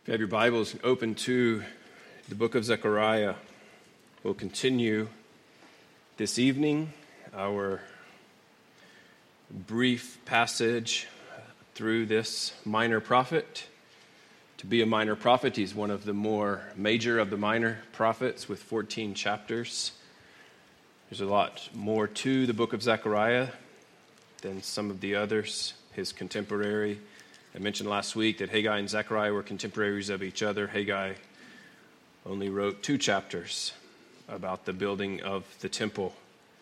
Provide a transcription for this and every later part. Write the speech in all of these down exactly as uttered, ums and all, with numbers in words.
If you have your Bibles open to the book of Zechariah, we'll continue this evening our brief passage through this minor prophet. To be a minor prophet, he's one of the more major of the minor prophets with fourteen chapters. There's a lot more to the book of Zechariah than some of the others, his contemporary. I mentioned last week that Haggai and Zechariah were contemporaries of each other. Haggai only wrote two chapters about the building of the temple.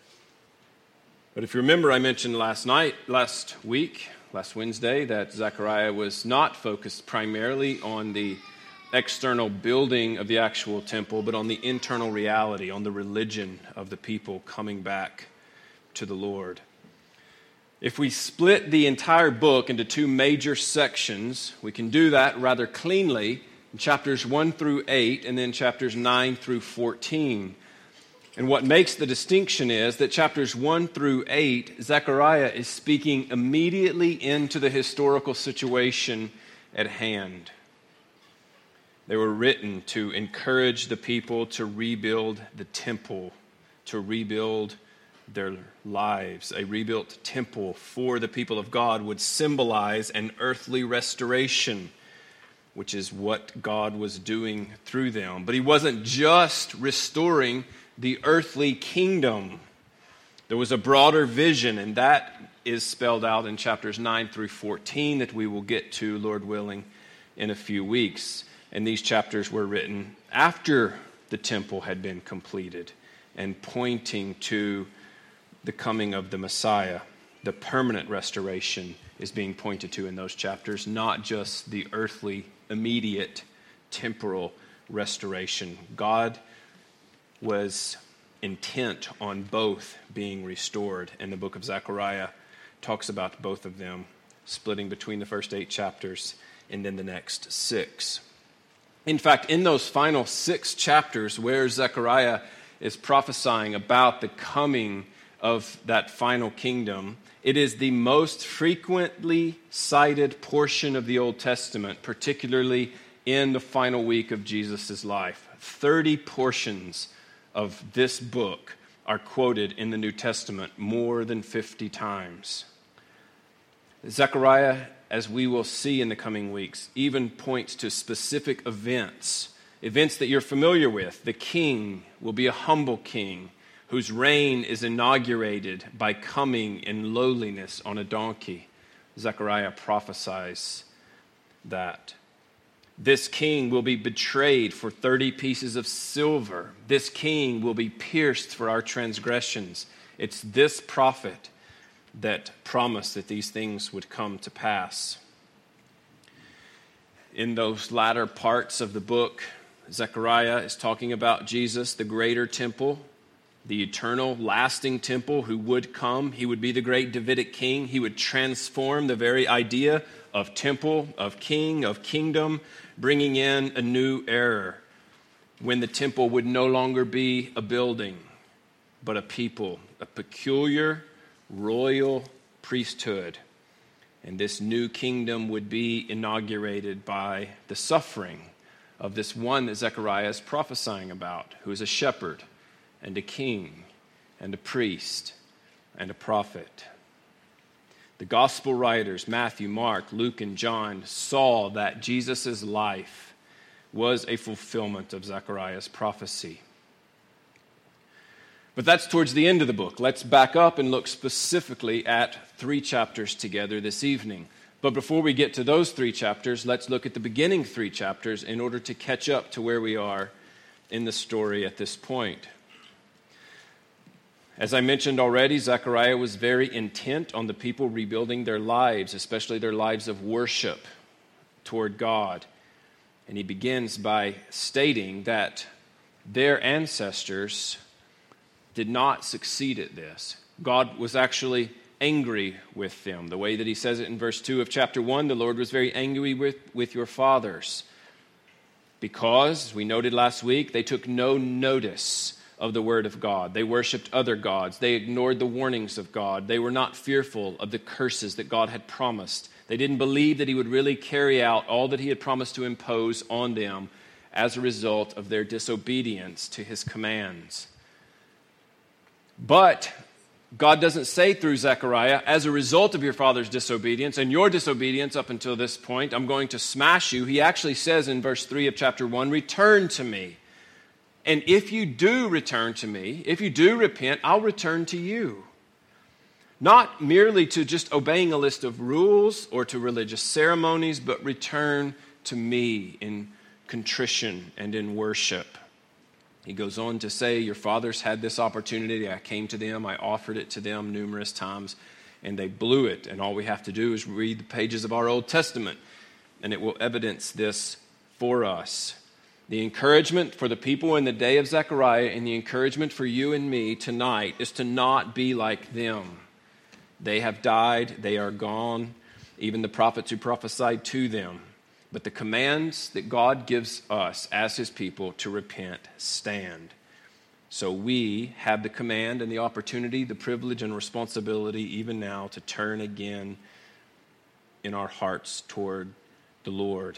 But if you remember, I mentioned last night, last week, last Wednesday, that Zechariah was not focused primarily on the external building of the actual temple, but on the internal reality, on the religion of the people coming back to the Lord. If we split the entire book into two major sections, we can do that rather cleanly in chapters one through eight and then chapters nine through fourteen. And what makes the distinction is that chapters one through eight, Zechariah is speaking immediately into the historical situation at hand. They were written to encourage the people to rebuild the temple, to rebuild their lives. A rebuilt temple for the people of God would symbolize an earthly restoration, which is what God was doing through them. But he wasn't just restoring the earthly kingdom. There was a broader vision, and that is spelled out in chapters nine through fourteen that we will get to, Lord willing, in a few weeks. And these chapters were written after the temple had been completed and pointing to the coming of the Messiah. The permanent restoration is being pointed to in those chapters, not just the earthly, immediate, temporal restoration. God was intent on both being restored, and the book of Zechariah talks about both of them, splitting between the first eight chapters and then the next six. In fact, in those final six chapters where Zechariah is prophesying about the coming of that final kingdom, it is the most frequently cited portion of the Old Testament, particularly in the final week of Jesus' life. thirty portions of this book are quoted in the New Testament more than fifty times. Zechariah, as we will see in the coming weeks, even points to specific events, events that you're familiar with. The king will be a humble king whose reign is inaugurated by coming in lowliness on a donkey. Zechariah prophesies that. This king will be betrayed for thirty pieces of silver. This king will be pierced for our transgressions. It's this prophet that promised that these things would come to pass. In those latter parts of the book, Zechariah is talking about Jesus, the greater temple, the eternal, lasting temple who would come. He would be the great Davidic king. He would transform the very idea of temple, of king, of kingdom, bringing in a new era when the temple would no longer be a building, but a people, a peculiar royal priesthood. And this new kingdom would be inaugurated by the suffering of this one that Zechariah is prophesying about, who is a shepherd and a king and a priest and a prophet. The gospel writers, Matthew, Mark, Luke, and John, saw that Jesus' life was a fulfillment of Zechariah's prophecy. But that's towards the end of the book. Let's back up and look specifically at three chapters together this evening. But before we get to those three chapters, let's look at the beginning three chapters in order to catch up to where we are in the story at this point. As I mentioned already, Zechariah was very intent on the people rebuilding their lives, especially their lives of worship toward God. And he begins by stating that their ancestors did not succeed at this. God was actually angry with them. The way that he says it in verse two of chapter one, the Lord was very angry with, with your fathers because, as we noted last week, they took no notice of the word of God. They worshiped other gods. They ignored the warnings of God. They were not fearful of the curses that God had promised They didn't believe that he would really carry out all that he had promised to impose on them as a result of their disobedience to his commands. But God doesn't say through Zechariah, as a result of your father's disobedience and your disobedience up until this point, I'm going to smash you. He actually says in verse three of chapter one, return to me. And if you do return to me, if you do repent, I'll return to you. Not merely to just obeying a list of rules or to religious ceremonies, but return to me in contrition and in worship. He goes on to say, your fathers had this opportunity. I came to them. I offered it to them numerous times, and they blew it. And all we have to do is read the pages of our Old Testament, and it will evidence this for us. The encouragement for the people in the day of Zechariah and the encouragement for you and me tonight is to not be like them. They have died. They are gone, even the prophets who prophesied to them. But the commands that God gives us as his people to repent stand. So we have the command and the opportunity, the privilege and responsibility even now to turn again in our hearts toward the Lord.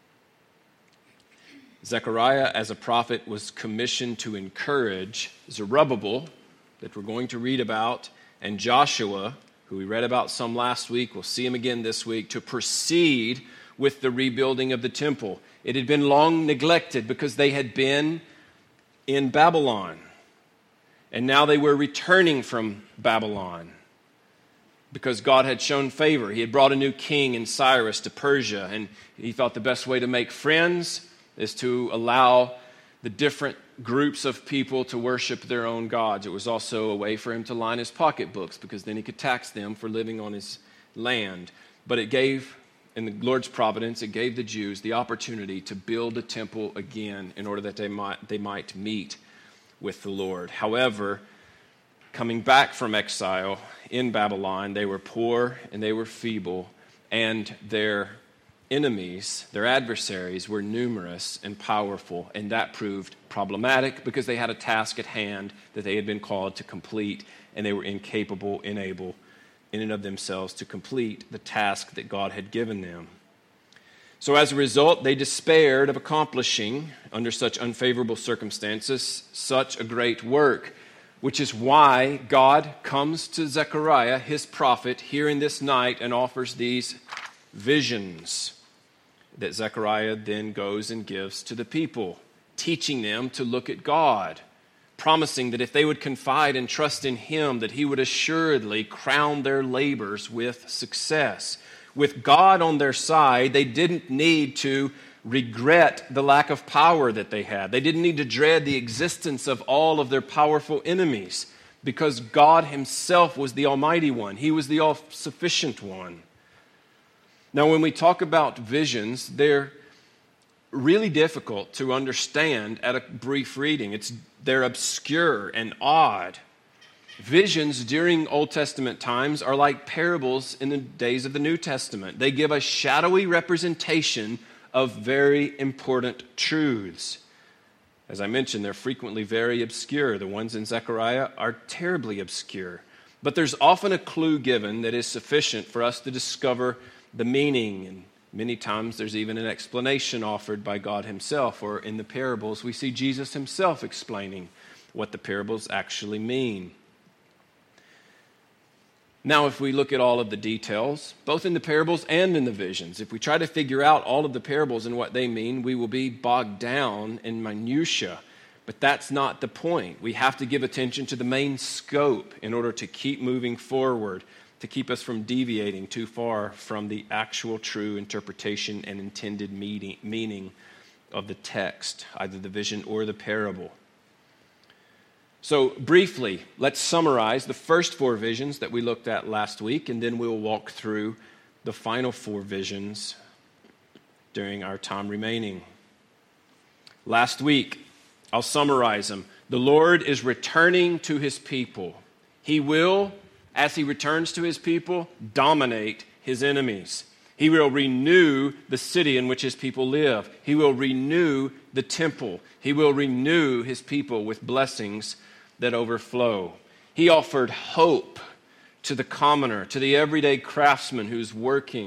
Zechariah, as a prophet, was commissioned to encourage Zerubbabel, that we're going to read about, and Joshua, who we read about some last week, we'll see him again this week, to proceed with the rebuilding of the temple. It had been long neglected because they had been in Babylon. And now they were returning from Babylon because God had shown favor. He had brought a new king in Cyrus to Persia, and he thought the best way to make friends is to allow the different groups of people to worship their own gods. It was also a way for him to line his pocketbooks because then he could tax them for living on his land. But it gave, in the Lord's providence, it gave the Jews the opportunity to build a temple again in order that they might, they might meet with the Lord. However, coming back from exile in Babylon, they were poor and they were feeble, and their enemies, their adversaries, were numerous and powerful, and that proved problematic because they had a task at hand that they had been called to complete, and they were incapable, unable, in and of themselves to complete the task that God had given them. So as a result, they despaired of accomplishing, under such unfavorable circumstances, such a great work, which is why God comes to Zechariah, his prophet, here in this night and offers these visions that Zechariah then goes and gives to the people, teaching them to look at God, promising that if they would confide and trust in him, that he would assuredly crown their labors with success. With God on their side, they didn't need to regret the lack of power that they had. They didn't need to dread the existence of all of their powerful enemies because God himself was the Almighty One. He was the all-sufficient one. Now, when we talk about visions, they're really difficult to understand at a brief reading. It's, they're obscure and odd. Visions during Old Testament times are like parables in the days of the New Testament. They give a shadowy representation of very important truths. As I mentioned, they're frequently very obscure. The ones in Zechariah are terribly obscure. But there's often a clue given that is sufficient for us to discover the meaning, and many times there's even an explanation offered by God himself, or in the parables we see Jesus himself explaining what the parables actually mean. Now, if we look at all of the details, both in the parables and in the visions, if we try to figure out all of the parables and what they mean, we will be bogged down in minutia. But that's not the point. We have to give attention to the main scope in order to keep moving forward, to keep us from deviating too far from the actual true interpretation and intended meaning of the text, either the vision or the parable. So briefly, let's summarize the first four visions that we looked at last week, and then we'll walk through the final four visions during our time remaining. Last week, I'll summarize them. The Lord is returning to his people. He will, as he returns to his people, dominate his enemies. He will renew the city in which his people live. He will renew the temple. He will renew his people with blessings that overflow. He offered hope to the commoner, to the everyday craftsman who's working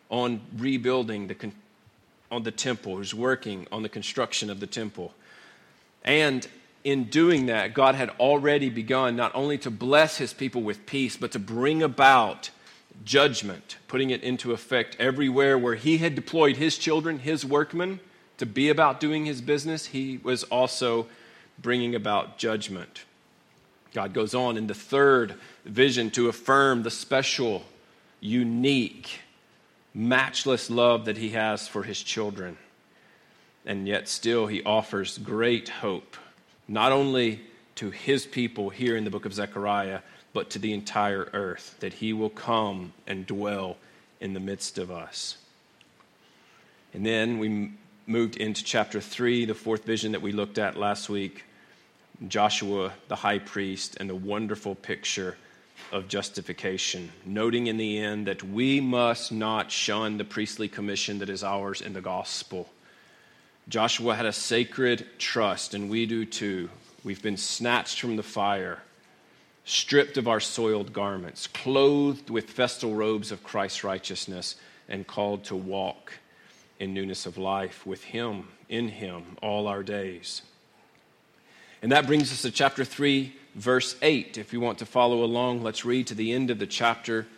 on rebuilding the con- on the temple, who's working on the construction of the temple. And in doing that, God had already begun not only to bless his people with peace, but to bring about judgment, putting it into effect everywhere where he had deployed his children, his workmen, to be about doing his business. He was also bringing about judgment. God goes on in the third vision to affirm the special, unique, matchless love that he has for his children. And yet still he offers great hope, not only to his people here in the book of Zechariah, but to the entire earth, that he will come and dwell in the midst of us. And then we moved into chapter three, the fourth vision that we looked at last week, Joshua, the high priest, and the wonderful picture of justification, noting in the end that we must not shun the priestly commission that is ours in the gospel. Joshua had a sacred trust, and we do too. We've been snatched from the fire, stripped of our soiled garments, clothed with festal robes of Christ's righteousness, and called to walk in newness of life with him, in him, all our days. And that brings us to chapter three, verse eight. If you want to follow along, let's read to the end of the chapter.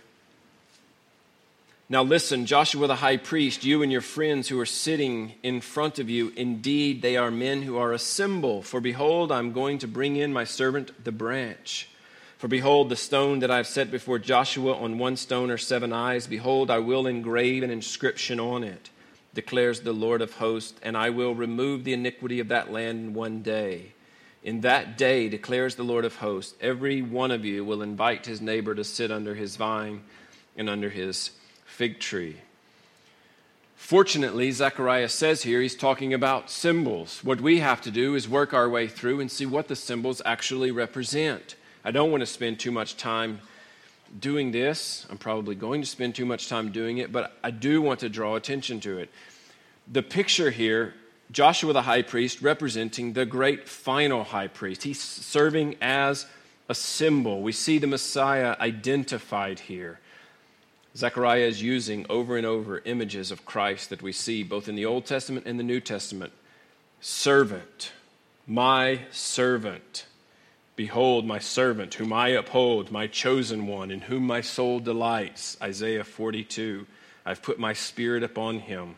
Now listen, Joshua the high priest, you and your friends who are sitting in front of you, indeed they are men who are a symbol. For behold, I'm going to bring in my servant, the branch. For behold, the stone that I have set before Joshua, on one stone are seven eyes. Behold, I will engrave an inscription on it, declares the Lord of hosts, and I will remove the iniquity of that land in one day. In that day, declares the Lord of hosts, every one of you will invite his neighbor to sit under his vine and under his fig tree. Fortunately, Zechariah says here he's talking about symbols. What we have to do is work our way through and see what the symbols actually represent. I don't want to spend too much time doing this. I'm probably going to spend too much time doing it, but I do want to draw attention to it. The picture here, Joshua the high priest representing the great final high priest. He's serving as a symbol. We see the Messiah identified here. Zechariah is using over and over images of Christ that we see both in the Old Testament and the New Testament. Servant, my servant. Behold, my servant, whom I uphold, my chosen one, in whom my soul delights. Isaiah forty-two. I've put my spirit upon him.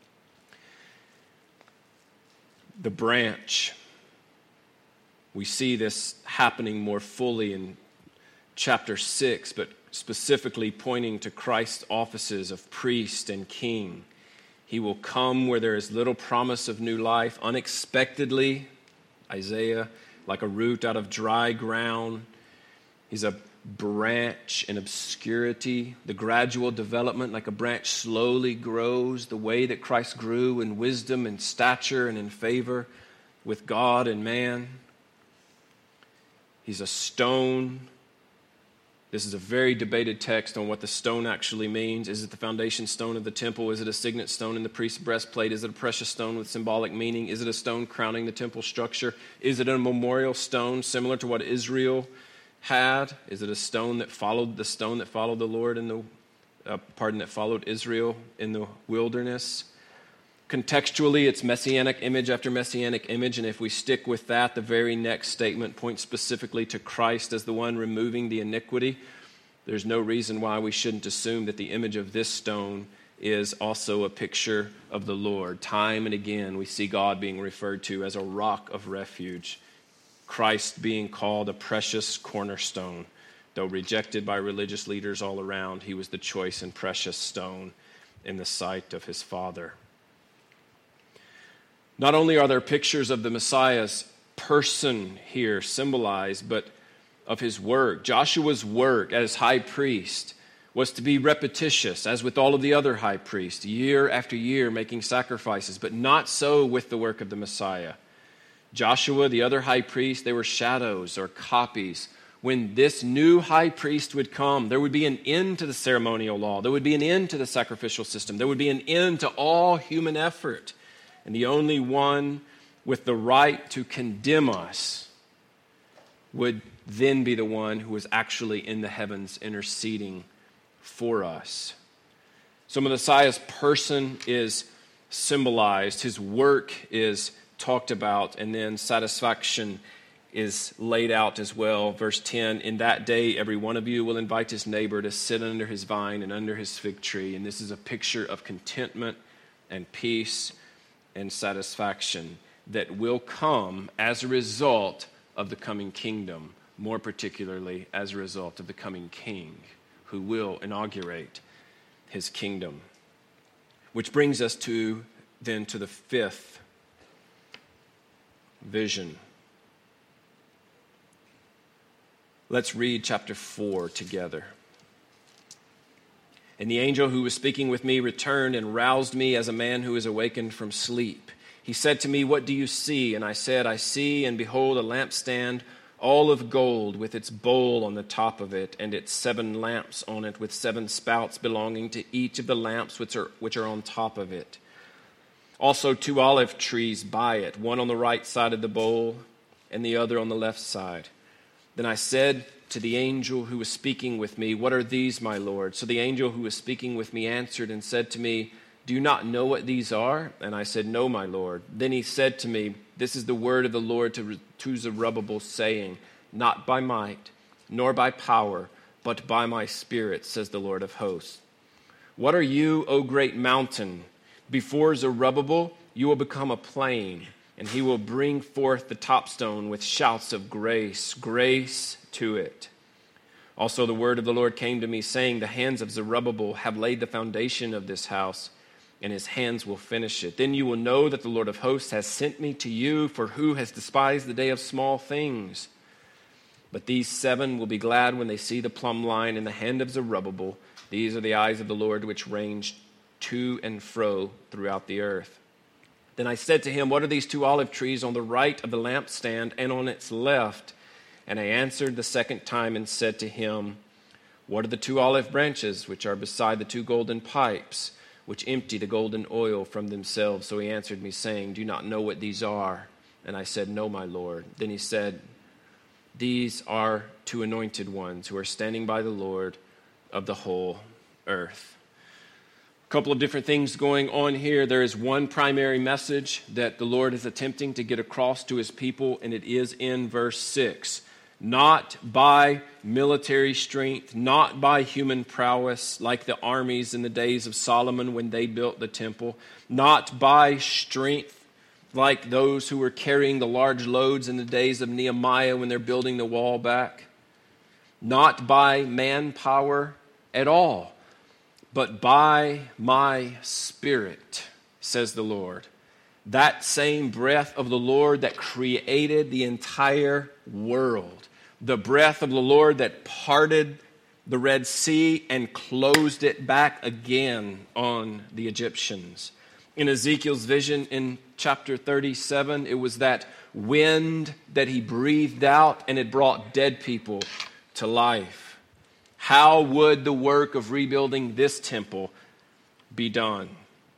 The branch. We see this happening more fully in chapter six, but specifically pointing to Christ's offices of priest and king. He will come where there is little promise of new life, unexpectedly, Isaiah, like a root out of dry ground. He's a branch in obscurity, the gradual development, like a branch slowly grows, the way that Christ grew in wisdom and stature and in favor with God and man. He's a stone. This is a very debated text on what the stone actually means. Is it the foundation stone of the temple? Is it a signet stone in the priest's breastplate? Is it a precious stone with symbolic meaning? Is it a stone crowning the temple structure? Is it a memorial stone similar to what Israel had? Is it a stone that followed the stone that followed the Lord in the, uh, pardon, that followed Israel in the wilderness? Contextually, it's messianic image after messianic image, and if we stick with that, the very next statement points specifically to Christ as the one removing the iniquity. There's no reason why we shouldn't assume that the image of this stone is also a picture of the Lord. Time and again, we see God being referred to as a rock of refuge, Christ being called a precious cornerstone. Though rejected by religious leaders all around, he was the choice and precious stone in the sight of his Father. Not only are there pictures of the Messiah's person here symbolized, but of his work. Joshua's work as high priest was to be repetitious, as with all of the other high priests, year after year making sacrifices, but not so with the work of the Messiah. Joshua, the other high priest, they were shadows or copies. When this new high priest would come, there would be an end to the ceremonial law. There would be an end to the sacrificial system. There would be an end to all human effort. And the only one with the right to condemn us would then be the one who was actually in the heavens interceding for us. So Messiah's person is symbolized, his work is talked about, and then satisfaction is laid out as well. Verse ten, in that day every one of you will invite his neighbor to sit under his vine and under his fig tree. And this is a picture of contentment and peace and satisfaction that will come as a result of the coming kingdom, more particularly as a result of the coming king who will inaugurate his kingdom. Which brings us to then to the fifth vision. Let's read chapter four together. And the angel who was speaking with me returned and roused me as a man who is awakened from sleep. He said to me, what do you see? And I said, I see, and behold, a lampstand, all of gold, with its bowl on the top of it, and its seven lamps on it, with seven spouts belonging to each of the lamps which are, which are on top of it. Also two olive trees by it, one on the right side of the bowl, and the other on the left side. Then I said to the angel who was speaking with me, what are these, my Lord? So the angel who was speaking with me answered and said to me, do you not know what these are? And I said, no, my Lord. Then he said to me, this is the word of the Lord to, to Zerubbabel, saying, not by might, nor by power, but by my Spirit, says the Lord of hosts. What are you, O great mountain? Before Zerubbabel, you will become a plain, and he will bring forth the top stone with shouts of grace, grace to it. Also the word of the Lord came to me, saying, the hands of Zerubbabel have laid the foundation of this house, and his hands will finish it. Then you will know that the Lord of hosts has sent me to you, for who has despised the day of small things? But these seven will be glad when they see the plumb line in the hand of Zerubbabel. These are the eyes of the Lord which range to and fro throughout the earth. Then I said to him, what are these two olive trees on the right of the lampstand and on its left? And I answered the second time and said to him, what are the two olive branches which are beside the two golden pipes, which empty the golden oil from themselves? So he answered me, saying, do you not know what these are? And I said, no, my Lord. Then he said, these are two anointed ones who are standing by the Lord of the whole earth. A couple of different things going on here. There is one primary message that the Lord is attempting to get across to his people, and it is in verse six. Not by military strength, not by human prowess, like the armies in the days of Solomon when they built the temple, not by strength, like those who were carrying the large loads in the days of Nehemiah when they're building the wall back, not by manpower at all, but by my Spirit, says the Lord. That same breath of the Lord that created the entire world. The breath of the Lord that parted the Red Sea and closed it back again on the Egyptians. In Ezekiel's vision in chapter thirty-seven, it was that wind that he breathed out and it brought dead people to life. How would the work of rebuilding this temple be done?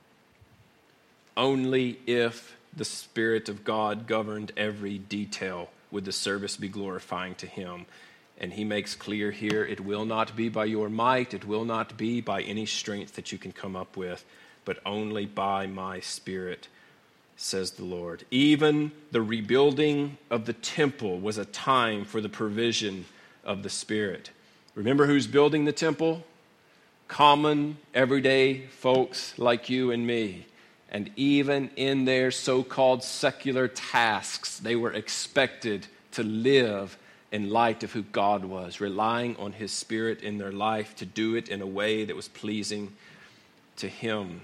Only if the Spirit of God governed every detail would the service be glorifying to him. And he makes clear here, it will not be by your might, it will not be by any strength that you can come up with, but only by my Spirit, says the Lord. Even the rebuilding of the temple was a time for the provision of the Spirit. Remember who's building the temple? Common, everyday folks like you and me. And even in their so-called secular tasks, they were expected to live in light of who God was, relying on his Spirit in their life to do it in a way that was pleasing to him.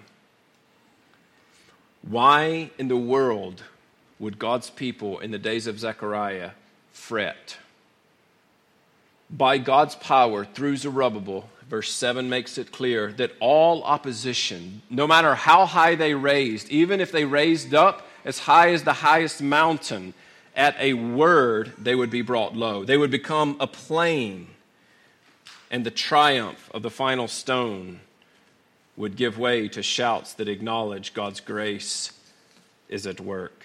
Why in the world would God's people in the days of Zechariah fret? By God's power through Zerubbabel, verse seven makes it clear that all opposition, no matter how high they raised, even if they raised up as high as the highest mountain, at a word they would be brought low. They would become a plain, and the triumph of the final stone would give way to shouts that acknowledge God's grace is at work.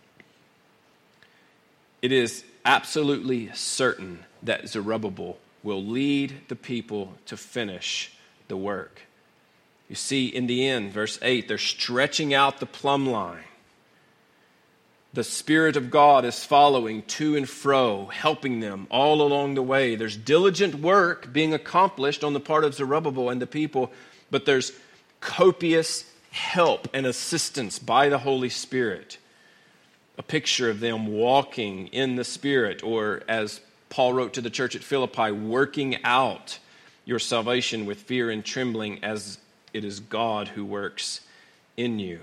It is absolutely certain that Zerubbabel will lead the people to finish the work. You see, in the end, verse eight, they're stretching out the plumb line. The Spirit of God is following to and fro, helping them all along the way. There's diligent work being accomplished on the part of Zerubbabel and the people, but there's copious help and assistance by the Holy Spirit. A picture of them walking in the Spirit, or as Paul wrote to the church at Philippi, working out your salvation with fear and trembling, as it is God who works in you.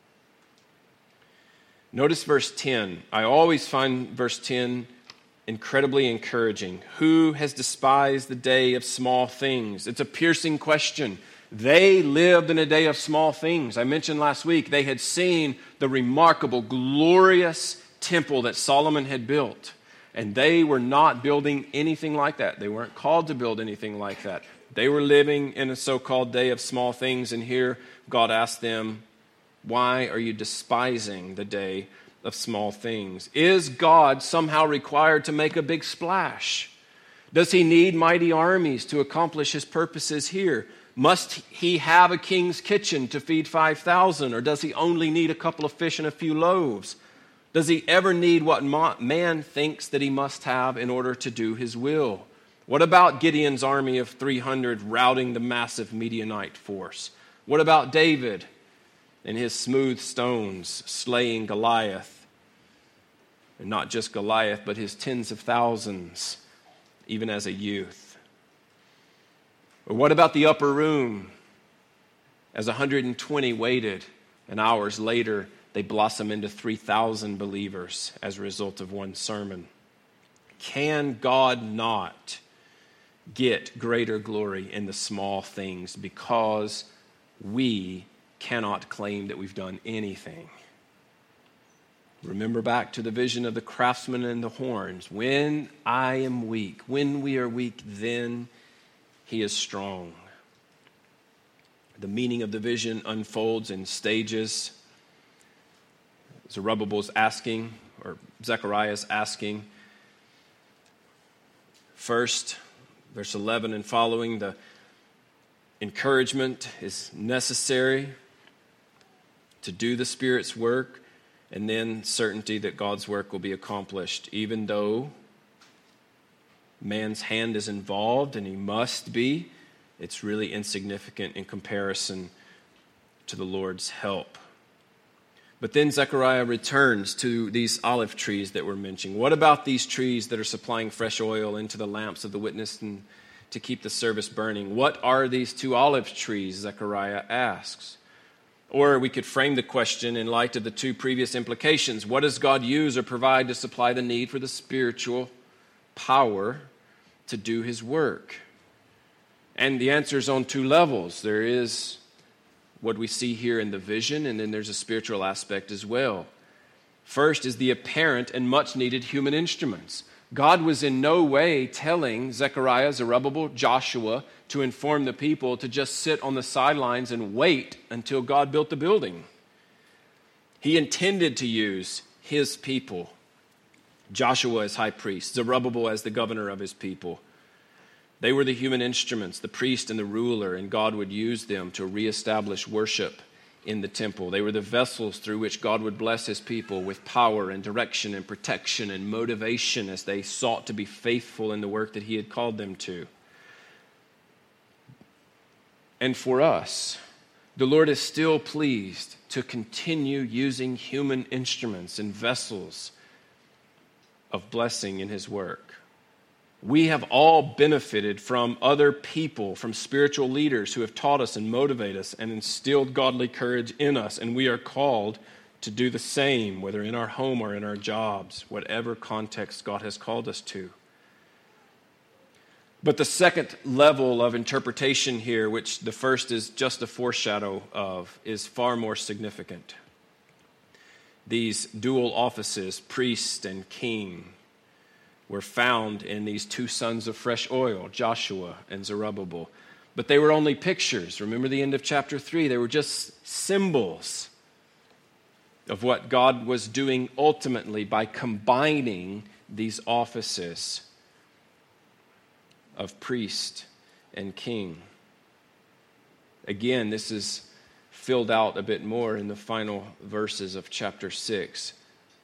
Notice verse ten. I always find verse ten incredibly encouraging. Who has despised the day of small things? It's a piercing question. They lived in a day of small things. I mentioned last week they had seen the remarkable, glorious temple that Solomon had built. And they were not building anything like that. They weren't called to build anything like that. They were living in a so-called day of small things. And here God asked them, why are you despising the day of small things? Is God somehow required to make a big splash? Does he need mighty armies to accomplish his purposes here? Must he have a king's kitchen to feed five thousand? Or does he only need a couple of fish and a few loaves? Does he ever need what man thinks that he must have in order to do his will? What about Gideon's army of three hundred routing the massive Midianite force? What about David and his smooth stones slaying Goliath? And not just Goliath, but his tens of thousands, even as a youth. Or what about the upper room? As one hundred twenty waited, and hours later, they blossom into three thousand believers as a result of one sermon. Can God not get greater glory in the small things because we cannot claim that we've done anything? Remember back to the vision of the craftsman and the horns. When I am weak, when we are weak, then he is strong. The meaning of the vision unfolds in stages. Zerubbabel's asking, or Zechariah's asking. First, verse eleven and following, the encouragement is necessary to do the Spirit's work, and then certainty that God's work will be accomplished, even though man's hand is involved, and he must be. It's really insignificant in comparison to the Lord's help. But then Zechariah returns to these olive trees that we're mentioning. What about these trees that are supplying fresh oil into the lamps of the witness and to keep the service burning? What are these two olive trees, Zechariah asks? Or we could frame the question in light of the two previous implications. What does God use or provide to supply the need for the spiritual power to do his work? And the answer is on two levels. There is what we see here in the vision, and then there's a spiritual aspect as well. First is the apparent and much needed human instruments. God was in no way telling Zechariah, Zerubbabel, Joshua to inform the people to just sit on the sidelines and wait until God built the building. He intended to use his people, Joshua as high priest, Zerubbabel as the governor of his people. They were the human instruments, the priest and the ruler, and God would use them to reestablish worship in the temple. They were the vessels through which God would bless his people with power and direction and protection and motivation as they sought to be faithful in the work that he had called them to. And for us, the Lord is still pleased to continue using human instruments and vessels of blessing in his work. We have all benefited from other people, from spiritual leaders who have taught us and motivated us and instilled godly courage in us. And we are called to do the same, whether in our home or in our jobs, whatever context God has called us to. But the second level of interpretation here, which the first is just a foreshadow of, is far more significant. These dual offices, priest and king, were found in these two sons of fresh oil, Joshua and Zerubbabel. But they were only pictures. Remember the end of chapter three. They were just symbols of what God was doing ultimately by combining these offices of priest and king. Again, this is filled out a bit more in the final verses of chapter six.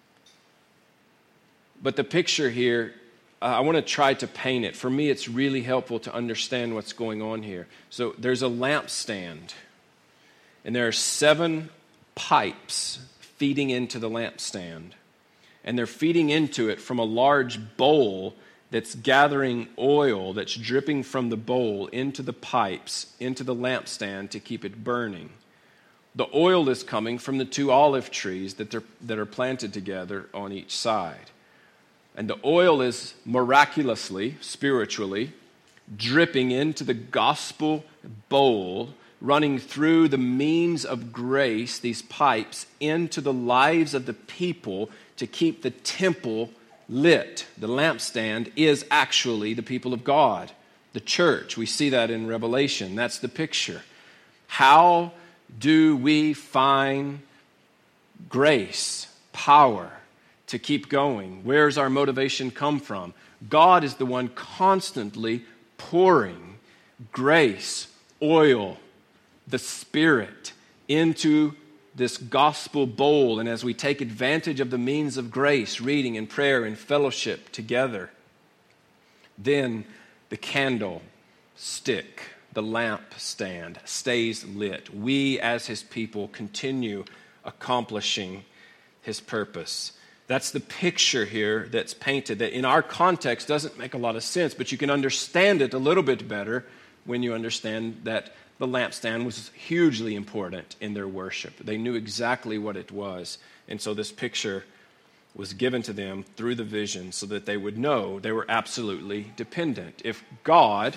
But the picture here, uh, I want to try to paint it. For me, it's really helpful to understand what's going on here. So there's a lampstand, and there are seven pipes feeding into the lampstand. And they're feeding into it from a large bowl that's gathering oil that's dripping from the bowl into the pipes, into the lampstand to keep it burning. The oil is coming from the two olive trees that, that are planted together on each side. And the oil is miraculously, spiritually, dripping into the gospel bowl, running through the means of grace, these pipes, into the lives of the people to keep the temple lit. The lampstand is actually the people of God, the church. We see that in Revelation. That's the picture. How do we find grace, power to keep going? Where's our motivation come from? God is the one constantly pouring grace, oil, the Spirit into this gospel bowl. And as we take advantage of the means of grace, reading and prayer and fellowship together, then the candle stick, the lamp stand stays lit. We as his people continue accomplishing his purpose. That's the picture here that's painted that in our context doesn't make a lot of sense, but you can understand it a little bit better when you understand that the lampstand was hugely important in their worship. They knew exactly what it was. And so this picture was given to them through the vision so that they would know they were absolutely dependent. If God,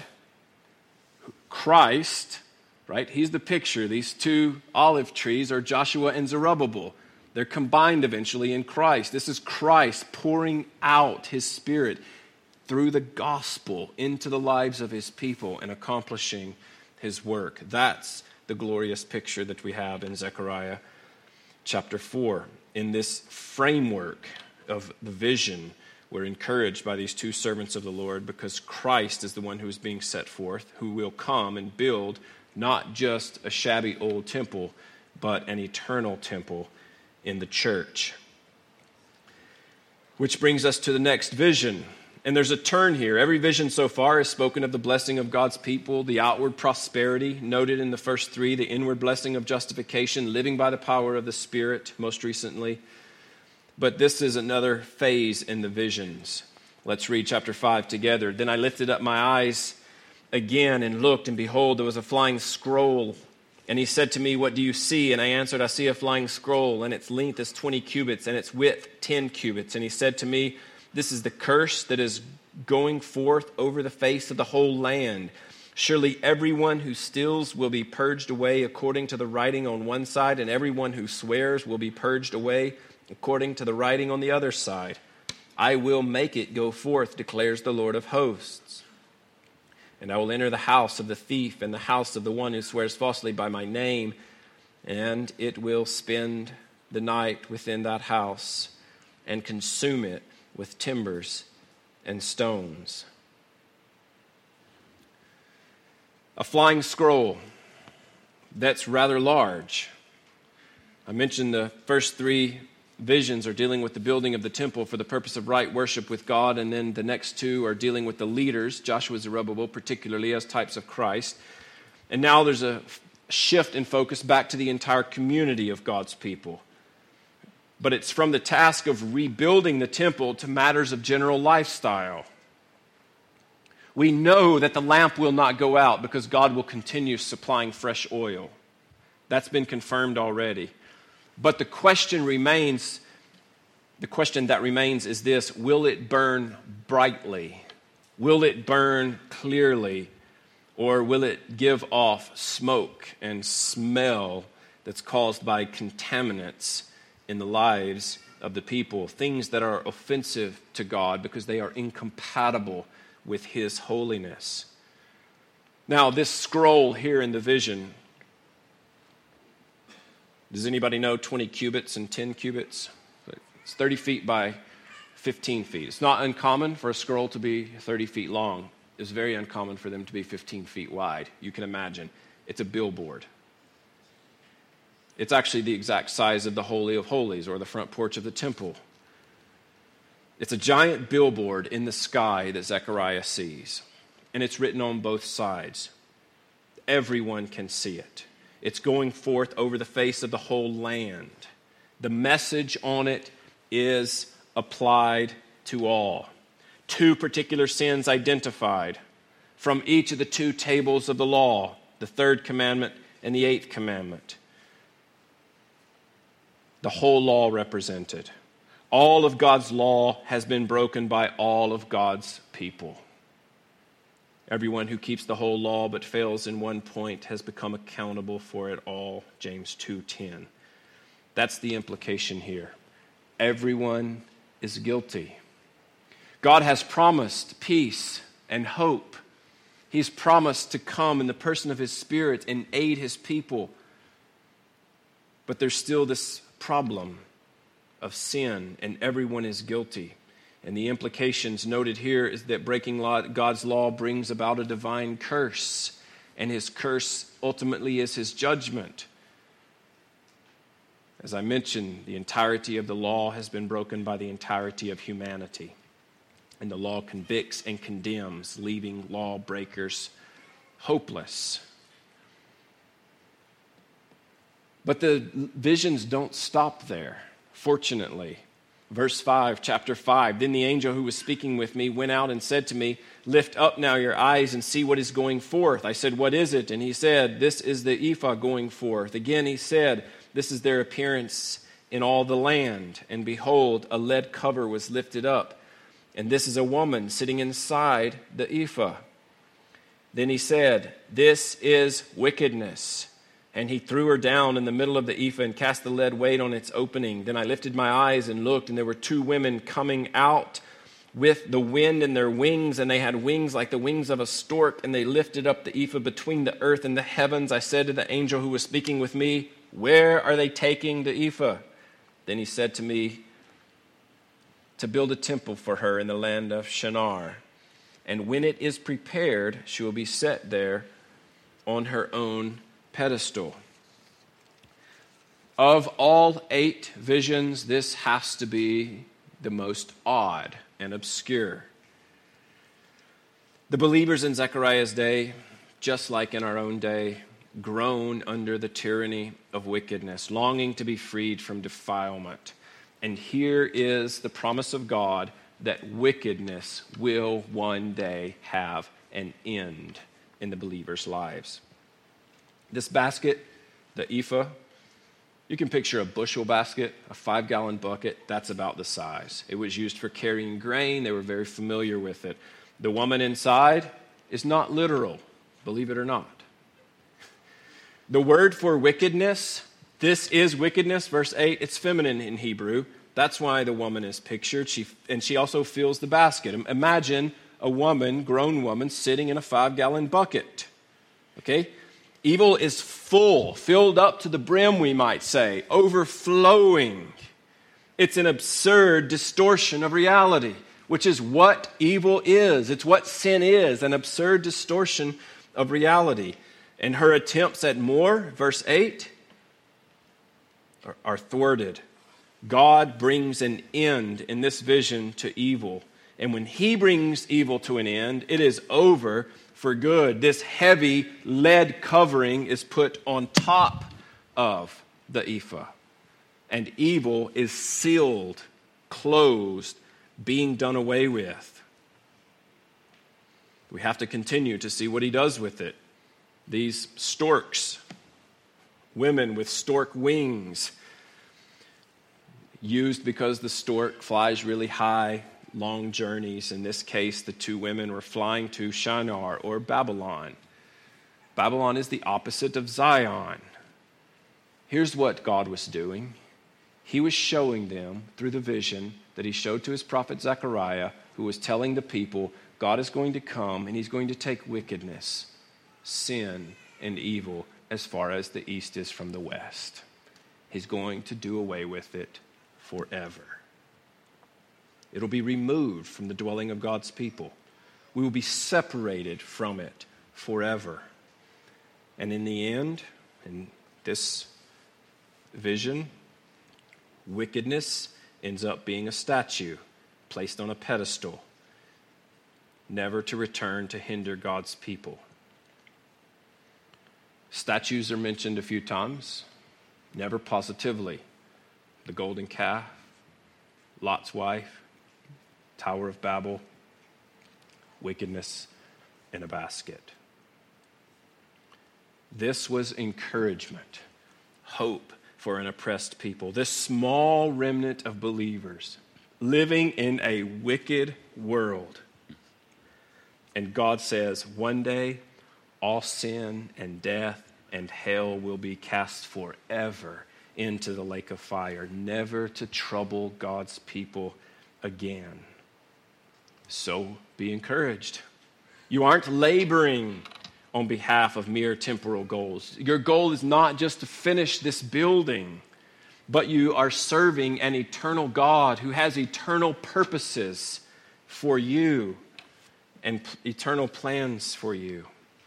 Christ, right, he's the picture. These two olive trees are Joshua and Zerubbabel. They're combined eventually in Christ. This is Christ pouring out his Spirit through the gospel into the lives of his people and accomplishing his work. That's the glorious picture that we have in Zechariah chapter four. In this framework of the vision, we're encouraged by these two servants of the Lord because Christ is the one who is being set forth, who will come and build not just a shabby old temple, but an eternal temple in the church. Which brings us to the next vision. And there's a turn here. Every vision so far has spoken of the blessing of God's people, the outward prosperity noted in the first three, the inward blessing of justification, living by the power of the Spirit most recently. But this is another phase in the visions. Let's read chapter five together. Then I lifted up my eyes again and looked, and behold, there was a flying scroll. And he said to me, "What do you see?" And I answered, "I see a flying scroll, and its length is twenty cubits, and its width ten cubits." And he said to me, "This is the curse that is going forth over the face of the whole land. Surely everyone who steals will be purged away according to the writing on one side, and everyone who swears will be purged away according to the writing on the other side. I will make it go forth, declares the Lord of hosts. And I will enter the house of the thief and the house of the one who swears falsely by my name, and it will spend the night within that house and consume it with timbers and stones." A flying scroll that's rather large. I mentioned the first three visions are dealing with the building of the temple for the purpose of right worship with God, and then the next two are dealing with the leaders, Joshua and Zerubbabel, particularly as types of Christ. And now there's a shift in focus back to the entire community of God's people. But it's from the task of rebuilding the temple to matters of general lifestyle. We know that the lamp will not go out because God will continue supplying fresh oil. That's been confirmed already. But the question remains, the question that remains is this: will it burn brightly? Will it burn clearly? Or will it give off smoke and smell that's caused by contaminants in the lives of the people, things that are offensive to God because they are incompatible with his holiness? Now, this scroll here in the vision, does anybody know twenty cubits and ten cubits? It's thirty feet by fifteen feet. It's not uncommon for a scroll to be thirty feet long. It's very uncommon for them to be fifteen feet wide. You can imagine. It's a billboard. It's actually the exact size of the Holy of Holies or the front porch of the temple. It's a giant billboard in the sky that Zechariah sees, and it's written on both sides. Everyone can see it. It's going forth over the face of the whole land. The message on it is applied to all. Two particular sins identified from each of the two tables of the law, the third commandment and the eighth commandment. The whole law represented. All of God's law has been broken by all of God's people. Everyone who keeps the whole law but fails in one point has become accountable for it all, James two ten. That's the implication here. Everyone is guilty. God has promised peace and hope. He's promised to come in the person of His Spirit and aid His people. But there's still this problem of sin, and everyone is guilty. And the implications noted here is that breaking law, God's law brings about a divine curse, and His curse ultimately is His judgment. As I mentioned, the entirety of the law has been broken by the entirety of humanity. And the law convicts and condemns, leaving lawbreakers hopeless. But the visions don't stop there, fortunately. Verse five, chapter five, then the angel who was speaking with me went out and said to me, lift up now your eyes and see what is going forth. I said, what is it? And he said, this is the ephah going forth. Again he said, this is their appearance in all the land. And behold, a lead cover was lifted up. And this is a woman sitting inside the ephah. Then he said, this is wickedness. And he threw her down in the middle of the ephah and cast the lead weight on its opening. Then I lifted my eyes and looked, and there were two women coming out with the wind in their wings, and they had wings like the wings of a stork, and they lifted up the ephah between the earth and the heavens. I said to the angel who was speaking with me, where are they taking the ephah? Then he said to me, to build a temple for her in the land of Shinar. And when it is prepared, she will be set there on her own pedestal. Of all eight visions, this has to be the most odd and obscure. The believers in Zechariah's day, just like in our own day, groan under the tyranny of wickedness, longing to be freed from defilement. And here is the promise of God that wickedness will one day have an end in the believers' lives. This basket, the ephah, you can picture a bushel basket, a five-gallon bucket. That's about the size. It was used for carrying grain. They were very familiar with it. The woman inside is not literal, believe it or not. The word for wickedness, this is wickedness, verse eight, it's feminine in Hebrew. That's why the woman is pictured. She and she also fills the basket. Imagine a woman, grown woman, sitting in a five-gallon bucket. Okay? Evil is full, filled up to the brim, we might say, overflowing. It's an absurd distortion of reality, which is what evil is. It's what sin is, an absurd distortion of reality. And her attempts at more, verse eight, are, are thwarted. God brings an end in this vision to evil. And when He brings evil to an end, it is over for good. This heavy lead covering is put on top of the ephah. And evil is sealed, closed, being done away with. We have to continue to see what He does with it. These storks, women with stork wings, used because the stork flies really high, long journeys. In this case, the two women were flying to Shinar or Babylon. Babylon is the opposite of Zion. Here's what God was doing. He was showing them through the vision that He showed to His prophet Zechariah, who was telling the people, God is going to come and He's going to take wickedness, sin, and evil as far as the east is from the west. He's going to do away with it forever. It'll be removed from the dwelling of God's people. We will be separated from it forever. And in the end, in this vision, wickedness ends up being a statue placed on a pedestal, never to return to hinder God's people. Statues are mentioned a few times, never positively. The golden calf, Lot's wife, Tower of Babel, wickedness in a basket. This was encouragement, hope for an oppressed people. This small remnant of believers living in a wicked world. And God says, one day, all sin and death and hell will be cast forever into the lake of fire, never to trouble God's people again. So be encouraged. You aren't laboring on behalf of mere temporal goals. Your goal is not just to finish this building, but you are serving an eternal God who has eternal purposes for you and p- eternal plans for you.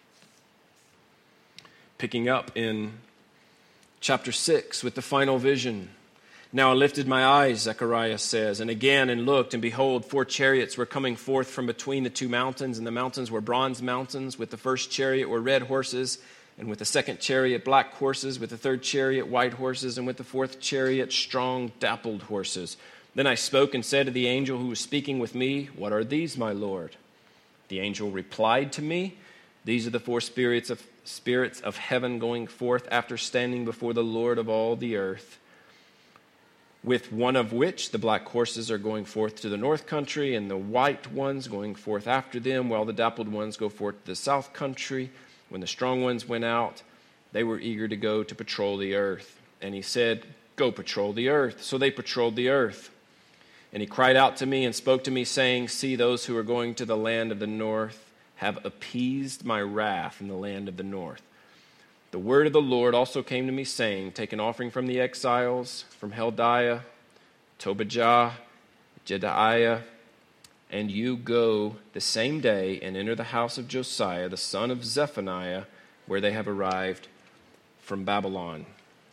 Picking up in chapter six with the final vision. Now I lifted my eyes, Zechariah says, and again and looked, and behold, four chariots were coming forth from between the two mountains, and the mountains were bronze mountains. With the first chariot were red horses, and with the second chariot black horses, with the third chariot white horses, and with the fourth chariot strong dappled horses. Then I spoke and said to the angel who was speaking with me, what are these, my Lord? The angel replied to me, these are the four spirits of spirits of heaven going forth after standing before the Lord of all the earth, with one of which the black horses are going forth to the north country, and the white ones going forth after them, while the dappled ones go forth to the south country. When the strong ones went out, they were eager to go to patrol the earth. And he said, go patrol the earth. So they patrolled the earth. And he cried out to me and spoke to me, saying, see, those who are going to the land of the north have appeased my wrath in the land of the north. The word of the Lord also came to me, saying, take an offering from the exiles, from Heldiah, Tobijah, Jedaiah, and you go the same day and enter the house of Josiah, the son of Zephaniah, where they have arrived from Babylon.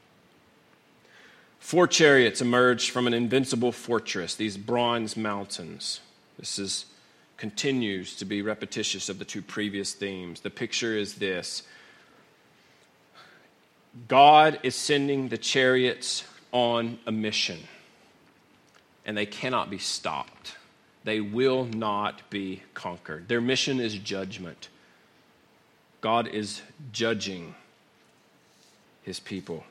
Four chariots emerged from an invincible fortress, these bronze mountains. This is continues to be repetitious of the two previous themes. The picture is this. God is sending the chariots on a mission, and they cannot be stopped. They will not be conquered. Their mission is judgment. God is judging his people.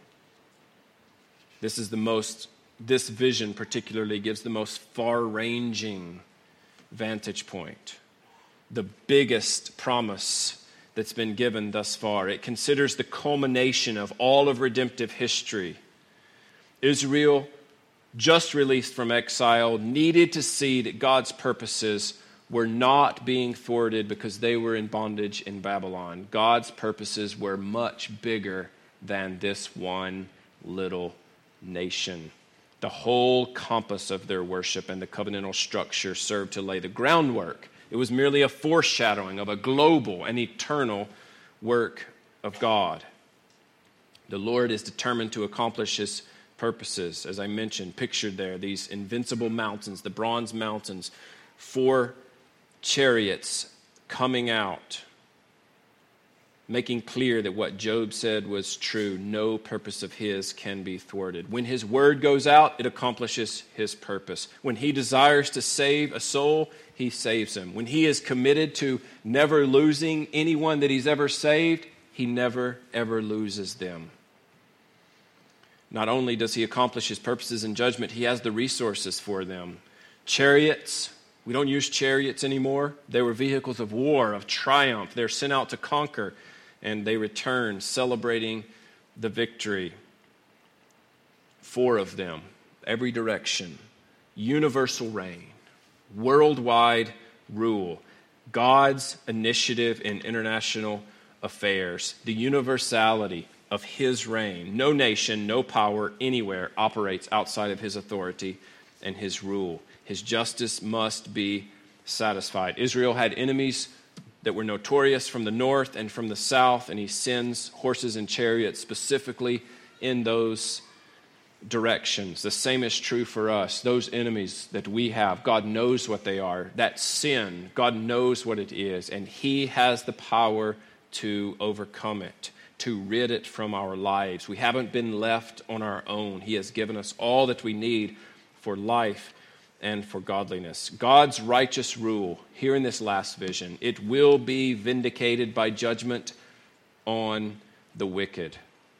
This is the most, this vision particularly gives the most far-ranging vantage point, the biggest promise that's been given thus far. It considers the culmination of all of redemptive history. Israel, just released from exile, needed to see that God's purposes were not being thwarted because they were in bondage in Babylon. God's purposes were much bigger than this one little nation. The whole compass of their worship and the covenantal structure served to lay the groundwork. It was merely a foreshadowing of a global and eternal work of God. The Lord is determined to accomplish his purposes, as I mentioned, pictured there, these invincible mountains, the bronze mountains, four chariots coming out, making clear that what Job said was true. No purpose of his can be thwarted. When his word goes out, it accomplishes his purpose. When he desires to save a soul, he saves him. When he is committed to never losing anyone that he's ever saved, he never, ever loses them. Not only does he accomplish his purposes in judgment, he has the resources for them. Chariots, we don't use chariots anymore. They were vehicles of war, of triumph. They're sent out to conquer, and they return celebrating the victory. Four of them, every direction, universal reign, worldwide rule, God's initiative in international affairs, the universality of his reign. No nation, no power anywhere operates outside of his authority and his rule. His justice must be satisfied. Israel had enemies that were notorious from the north and from the south, and he sends horses and chariots specifically in those directions. The same is true for us. Those enemies that we have, God knows what they are. That sin, God knows what it is, and he has the power to overcome it, to rid it from our lives. We haven't been left on our own. He has given us all that we need for life and for godliness. God's righteous rule here in this last vision, it will be vindicated by judgment on the wicked,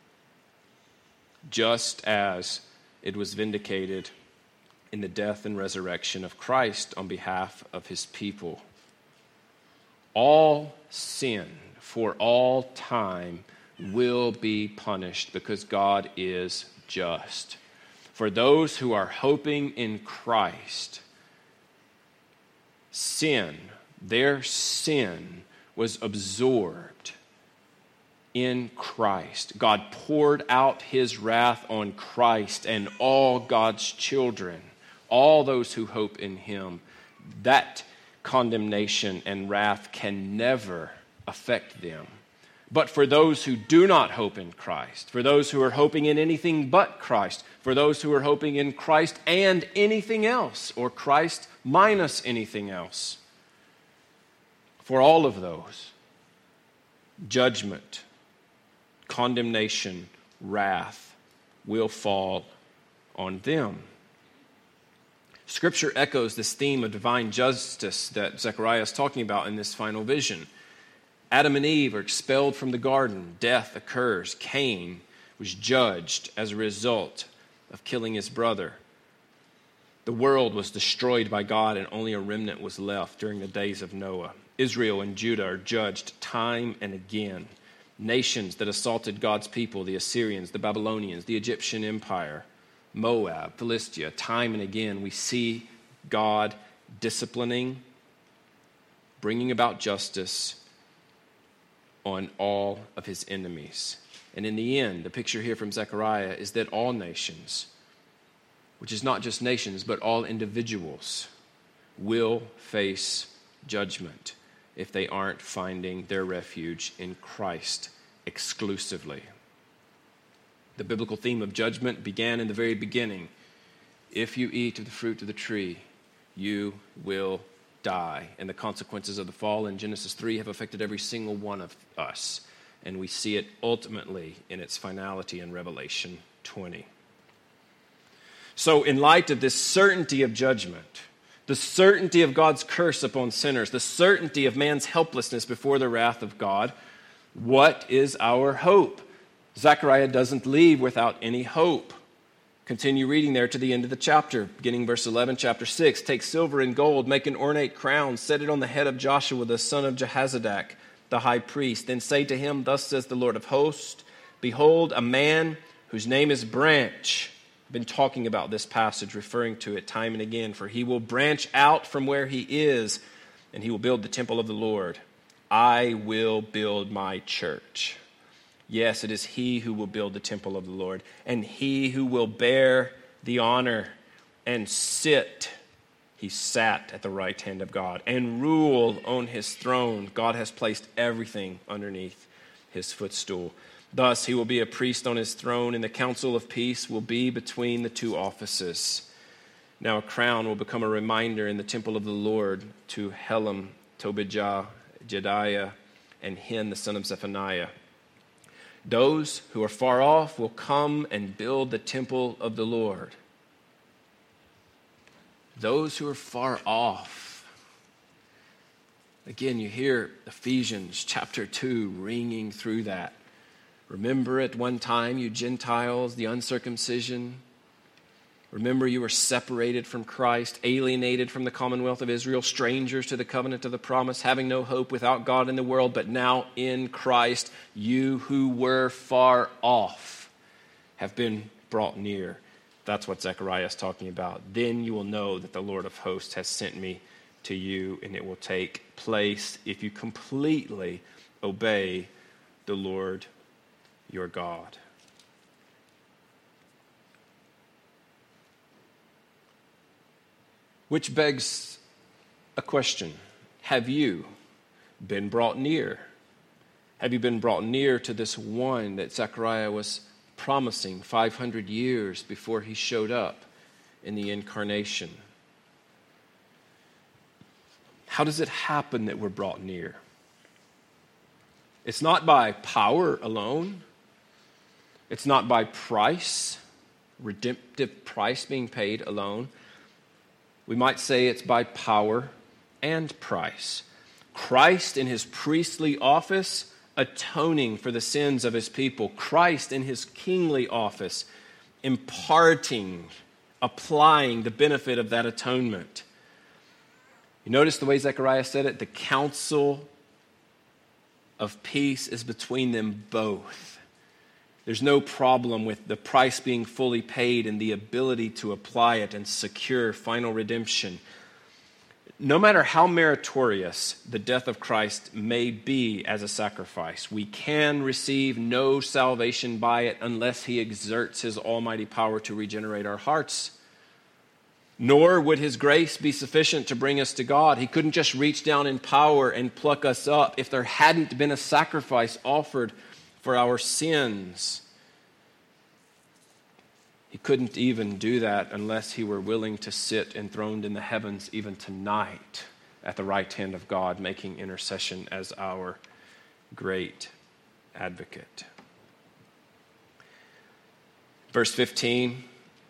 just as it was vindicated in the death and resurrection of Christ on behalf of his people. All sin for all time will be punished because God is just. For those who are hoping in Christ, sin, their sin was absorbed in Christ. God poured out his wrath on Christ and all God's children, all those who hope in him. That condemnation and wrath can never affect them. But for those who do not hope in Christ, for those who are hoping in anything but Christ, for those who are hoping in Christ and anything else, or Christ minus anything else, for all of those, judgment, condemnation, wrath will fall on them. Scripture echoes this theme of divine justice that Zechariah is talking about in this final vision. Adam and Eve are expelled from the garden. Death occurs. Cain was judged as a result of killing his brother. The world was destroyed by God, and only a remnant was left during the days of Noah. Israel and Judah are judged time and again. Nations that assaulted God's people, the Assyrians, the Babylonians, the Egyptian Empire, Moab, Philistia, time and again we see God disciplining, bringing about justice on all of his enemies. And in the end, the picture here from Zechariah is that all nations, which is not just nations, but all individuals, will face judgment if they aren't finding their refuge in Christ exclusively. The biblical theme of judgment began in the very beginning. If you eat of the fruit of the tree, you will die. And the consequences of the fall in Genesis three have affected every single one of us. And we see it ultimately in its finality in Revelation twenty. So in light of this certainty of judgment, the certainty of God's curse upon sinners, the certainty of man's helplessness before the wrath of God, what is our hope? Zechariah doesn't leave without any hope. Continue reading there to the end of the chapter, beginning verse eleven, chapter six. Take silver and gold, make an ornate crown, set it on the head of Joshua, the son of Jehozadak, the high priest. Then say to him, thus says the Lord of hosts, behold, a man whose name is Branch. I've been talking about this passage, referring to it time and again. For he will branch out from where he is, and he will build the temple of the Lord. I will build my church. Yes, it is he who will build the temple of the Lord, and he who will bear the honor and sit. He sat at the right hand of God and rule on his throne. God has placed everything underneath his footstool. Thus, he will be a priest on his throne, and the council of peace will be between the two offices. Now a crown will become a reminder in the temple of the Lord to Helam, Tobijah, Jediah, and Hen, the son of Zephaniah. Those who are far off will come and build the temple of the Lord. Those who are far off. Again, you hear Ephesians chapter two ringing through that. Remember at one time, you Gentiles, the uncircumcision. Remember you were separated from Christ, alienated from the commonwealth of Israel, strangers to the covenant of the promise, having no hope, without God in the world. But now in Christ, you who were far off have been brought near. That's what Zechariah is talking about. Then you will know that the Lord of hosts has sent me to you, and it will take place if you completely obey the Lord your God. Which begs a question. Have you been brought near? Have you been brought near to this one that Zechariah was promising five hundred years before he showed up in the incarnation? How does it happen that we're brought near? It's not by power alone. It's not by price, redemptive price being paid alone. We might say it's by power and price. Christ in his priestly office, atoning for the sins of his people. Christ in his kingly office, imparting, applying the benefit of that atonement. You notice the way Zechariah said it? The counsel of peace is between them both. There's no problem with the price being fully paid and the ability to apply it and secure final redemption. No matter how meritorious the death of Christ may be as a sacrifice, we can receive no salvation by it unless he exerts his almighty power to regenerate our hearts. Nor would his grace be sufficient to bring us to God. He couldn't just reach down in power and pluck us up if there hadn't been a sacrifice offered for our sins. He couldn't even do that unless he were willing to sit enthroned in the heavens even tonight at the right hand of God, making intercession as our great advocate. Verse fifteen,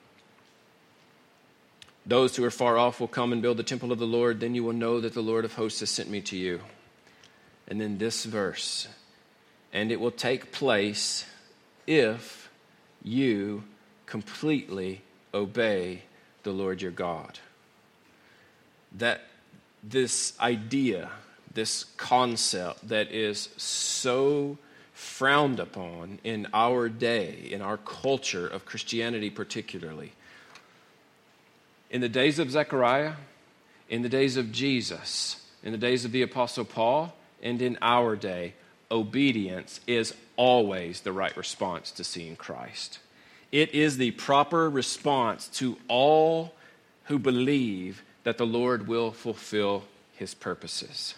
those who are far off will come and build the temple of the Lord, then you will know that the Lord of hosts has sent me to you. And then this verse, and it will take place if you completely obey the Lord your God. That this idea, this concept that is so frowned upon in our day, in our culture of Christianity particularly. In the days of Zechariah, in the days of Jesus, in the days of the Apostle Paul, and in our day, obedience is always the right response to seeing Christ. It is the proper response to all who believe that the Lord will fulfill his purposes.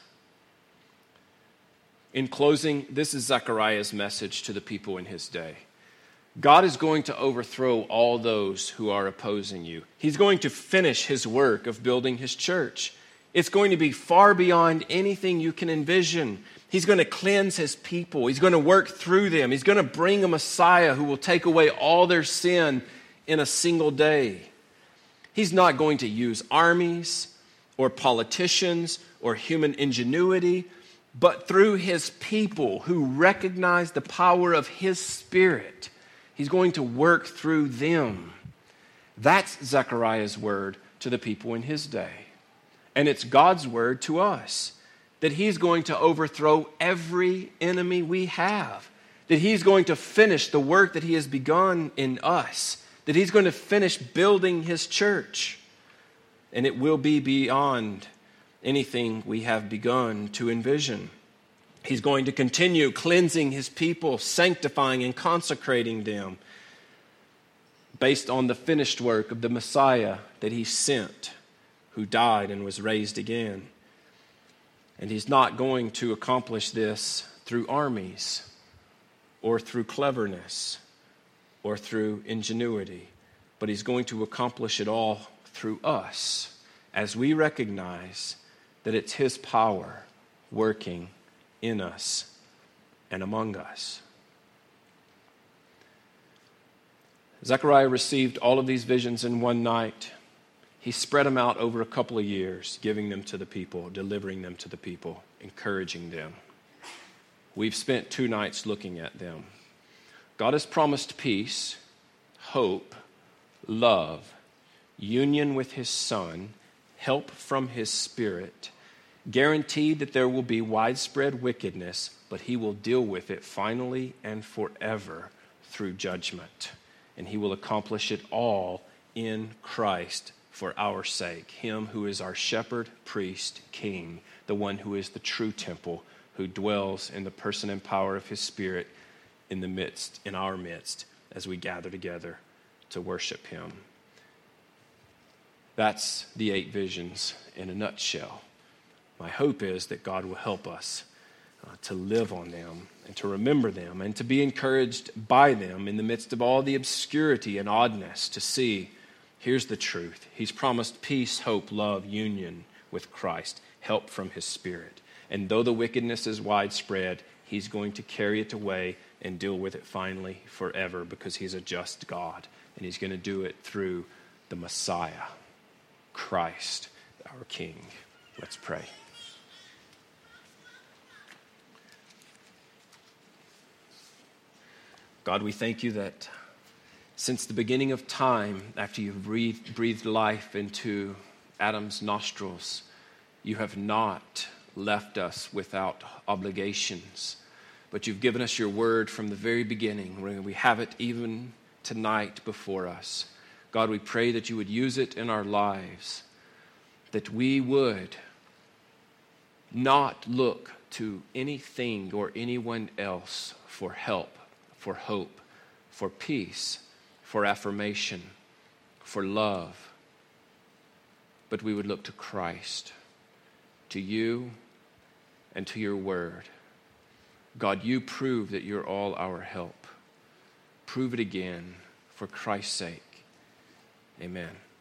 In closing, this is Zechariah's message to the people in his day. God is going to overthrow all those who are opposing you. He's going to finish his work of building his church. It's going to be far beyond anything you can envision. He's going to cleanse his people. He's going to work through them. He's going to bring a Messiah who will take away all their sin in a single day. He's not going to use armies or politicians or human ingenuity, but through his people who recognize the power of his Spirit. He's going to work through them. That's Zechariah's word to the people in his day. And it's God's word to us, that he's going to overthrow every enemy we have, that he's going to finish the work that he has begun in us, that he's going to finish building his church. And it will be beyond anything we have begun to envision. He's going to continue cleansing his people, sanctifying and consecrating them based on the finished work of the Messiah that he sent, who died and was raised again. And he's not going to accomplish this through armies or through cleverness or through ingenuity, but he's going to accomplish it all through us as we recognize that it's his power working in us and among us. Zechariah received all of these visions in one night. He spread them out over a couple of years, giving them to the people, delivering them to the people, encouraging them. We've spent two nights looking at them. God has promised peace, hope, love, union with his Son, help from his Spirit, guaranteed that there will be widespread wickedness, but he will deal with it finally and forever through judgment. And he will accomplish it all in Christ for our sake, him who is our shepherd, priest, king, the one who is the true temple, who dwells in the person and power of his Spirit in the midst, in our midst, as we gather together to worship him. That's the eight visions in a nutshell. My hope is that God will help us uh, to live on them and to remember them and to be encouraged by them in the midst of all the obscurity and oddness, to see, here's the truth. He's promised peace, hope, love, union with Christ, help from his Spirit. And though the wickedness is widespread, he's going to carry it away and deal with it finally forever, because he's a just God. And he's going to do it through the Messiah, Christ, our King. Let's pray. God, we thank you that since the beginning of time, after you've breathed, breathed life into Adam's nostrils, you have not left us without obligations, but you've given us your word from the very beginning. We have it even tonight before us. God, we pray that you would use it in our lives, that we would not look to anything or anyone else for help, for hope, for peace, for affirmation, for love, but we would look to Christ, to you, and to your word. God, you prove that you're all our help. Prove it again for Christ's sake. Amen.